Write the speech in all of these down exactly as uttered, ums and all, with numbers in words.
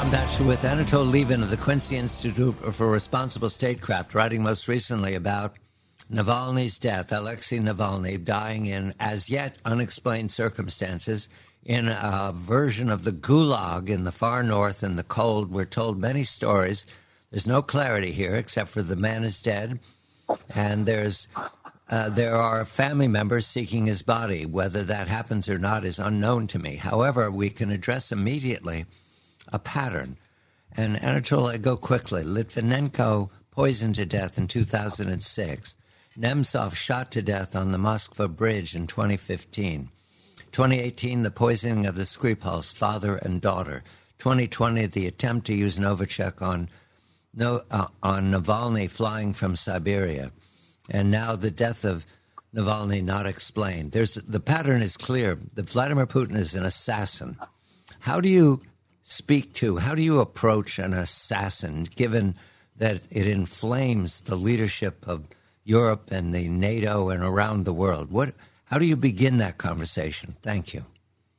I'm back with Anatol Lieven of the Quincy Institute for Responsible Statecraft, writing most recently about Navalny's death, Alexei Navalny dying in as yet unexplained circumstances in a version of the Gulag in the far north in the cold. We're told many stories. There's no clarity here except for the man is dead, and there's uh, there are family members seeking his body. Whether that happens or not is unknown to me. However, we can address immediately a pattern. And Anatol, I go quickly. Litvinenko poisoned to death in two thousand six. Nemtsov shot to death on the Moskva Bridge in twenty fifteen. twenty eighteen, the poisoning of the Skripals, father and daughter. twenty twenty, the attempt to use Novichok on, no, uh, on Navalny flying from Siberia. And now the death of Navalny not explained. There's, the pattern is clear. That Vladimir Putin is an assassin. How do you speak to, how do you approach an assassin, given that it inflames the leadership of Europe and the NATO and around the world? What, how do you begin that conversation? Thank you.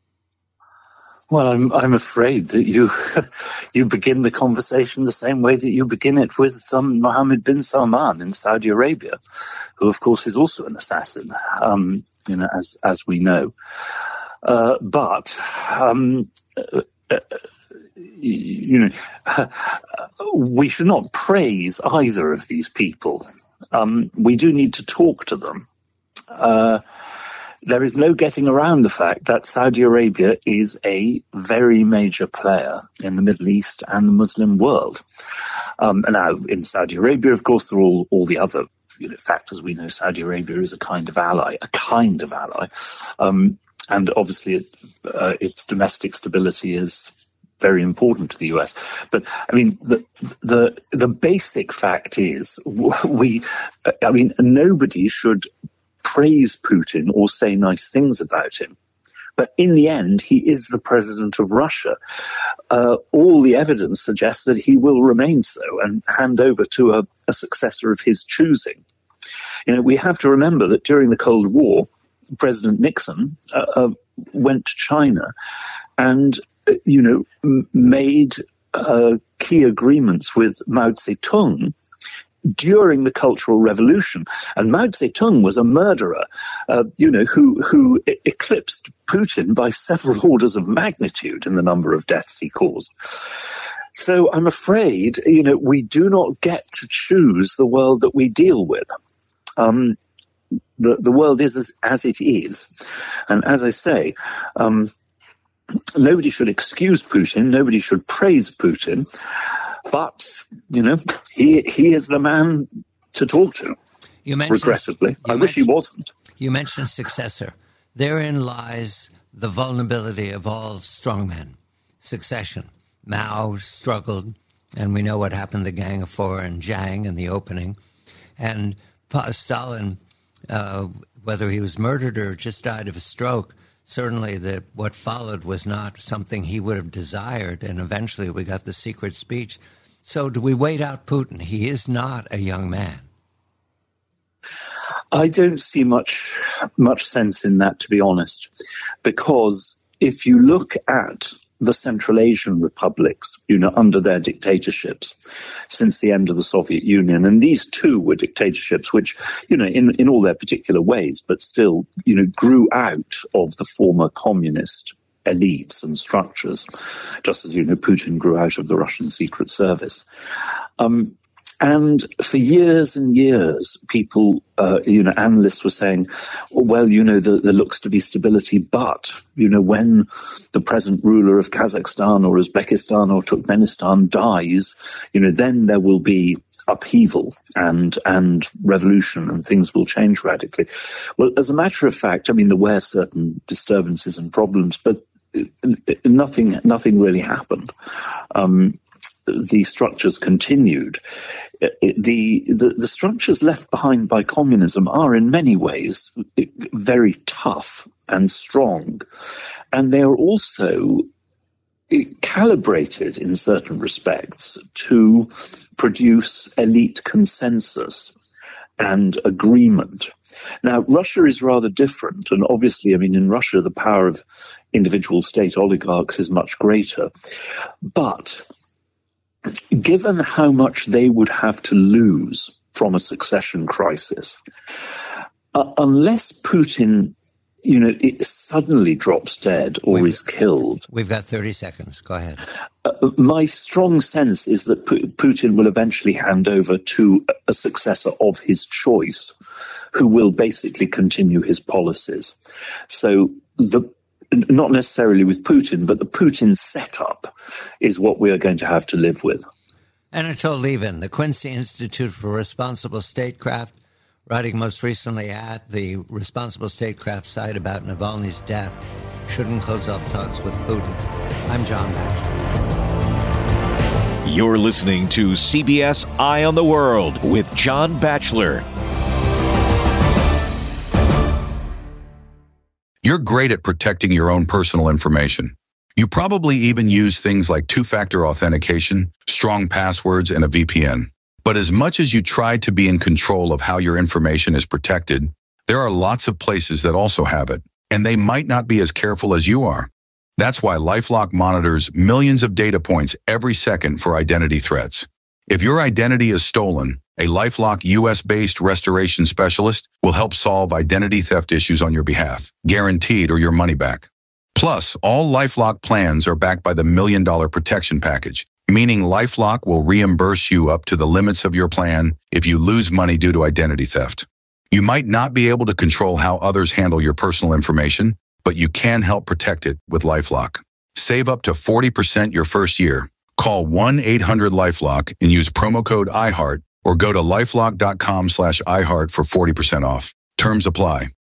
Well, I'm I'm afraid that you you begin the conversation the same way that you begin it with um, Mohammed bin Salman in Saudi Arabia, who of course is also an assassin, um, you know, as as we know. Uh, but um, uh, uh, you know, we should not praise either of these people. Um, we do need to talk to them. Uh, there is no getting around the fact that Saudi Arabia is a very major player in the Middle East and the Muslim world. Um, and now in Saudi Arabia, of course, there are all, all the other you know, factors. We know Saudi Arabia is a kind of ally, a kind of ally. Um, and obviously it, uh, its domestic stability is very important to the U S. But I mean, the the the basic fact is, we, I mean, nobody should praise Putin or say nice things about him. But in the end, he is the president of Russia. Uh, all the evidence suggests that he will remain so and hand over to a, a successor of his choosing. You know, we have to remember that during the Cold War, President Nixon uh, uh, went to China and, uh, you know, m- made uh, key agreements with Mao Zedong during the Cultural Revolution. And Mao Zedong was a murderer, uh, you know, who, who e- eclipsed Putin by several orders of magnitude in the number of deaths he caused. So I'm afraid, you know, we do not get to choose the world that we deal with. Um, the, the world is as, as it is. And as I say, um, nobody should excuse Putin. Nobody should praise Putin. But, you know, he he is the man to talk to, you mentioned, regrettably. you I wish he wasn't. You mentioned successor. Therein lies the vulnerability of all strongmen. Succession. Mao struggled, and we know what happened to the Gang of Four and Jiang in the opening. And Stalin, uh, whether he was murdered or just died of a stroke, certainly that what followed was not something he would have desired, and eventually we got the secret speech. So do we wait out Putin? He is not a young man. I don't see much much sense in that, to be honest, because if you look at the Central Asian republics, you know, under their dictatorships since the end of the Soviet Union, and these two were dictatorships which, you know, in, in all their particular ways, but still, you know, grew out of the former communist elites and structures, just as, you know, Putin grew out of the Russian Secret Service. Um, And for years and years, people, uh, you know, analysts were saying, well, you know, there, there looks to be stability, but, you know, when the present ruler of Kazakhstan or Uzbekistan or Turkmenistan dies, you know, then there will be upheaval and and revolution and things will change radically. Well, as a matter of fact, I mean, there were certain disturbances and problems, but nothing, nothing really happened. Um, the structures continued. The, the the structures left behind by communism are in many ways very tough and strong, and they are also calibrated in certain respects to produce elite consensus and agreement. Now, Russia is rather different, and obviously, I mean, in Russia, the power of individual state oligarchs is much greater, but given how much they would have to lose from a succession crisis, uh, unless Putin, you know, it suddenly drops dead or we've, is killed. We've got thirty seconds. Go ahead. Uh, my strong sense is that P- Putin will eventually hand over to a successor of his choice, who will basically continue his policies. So the not necessarily with Putin, but the Putin setup is what we are going to have to live with. Anatol Lieven, the Quincy Institute for Responsible Statecraft, writing most recently at the Responsible Statecraft site about Navalny's death, shouldn't close off talks with Putin. I'm John Batchelor. You're listening to C B S Eye on the World with John Batchelor. You're great at protecting your own personal information. You probably even use things like two-factor authentication, strong passwords, and a V P N. But as much as you try to be in control of how your information is protected, there are lots of places that also have it, and they might not be as careful as you are. That's why LifeLock monitors millions of data points every second for identity threats. If your identity is stolen, a LifeLock U S-based restoration specialist will help solve identity theft issues on your behalf, guaranteed or your money back. Plus, all LifeLock plans are backed by the Million Dollar Protection Package, meaning LifeLock will reimburse you up to the limits of your plan if you lose money due to identity theft. You might not be able to control how others handle your personal information, but you can help protect it with LifeLock. Save up to forty percent your first year. Call one eight hundred LifeLock and use promo code iHeart or go to lifelock.com slash iHeart for forty percent off. Terms apply.